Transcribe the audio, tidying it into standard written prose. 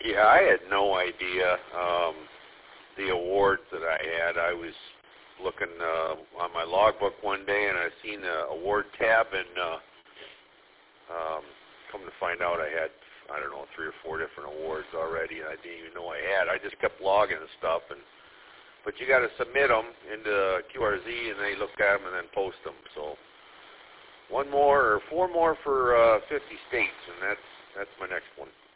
Yeah, I had no idea the awards that I had. I was looking on my logbook one day, and I seen the award tab, and come to find out I had, I don't know, 3 or 4 different awards already, and I didn't even know I had. I just kept logging and stuff, but you got to submit them into QRZ, and they look at them and then post them. So 4 more for 50 states, and that's my next one.